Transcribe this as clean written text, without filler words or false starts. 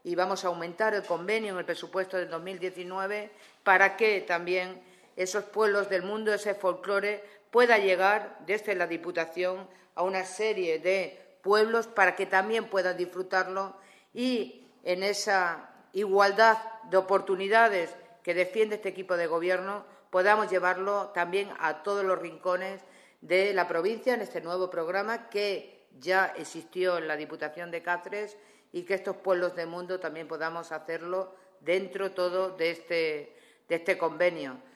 y vamos a aumentar el convenio en el presupuesto del 2019 para que también esos pueblos del mundo, ese folclore, pueda llegar desde la Diputación a una serie de pueblos para que también puedan disfrutarlo y en esa igualdad de oportunidades que defiende este equipo de gobierno podamos llevarlo también a todos los rincones de la provincia en este nuevo programa que ya existió en la Diputación de Cáceres y que estos pueblos del mundo también podamos hacerlo dentro todo de este convenio.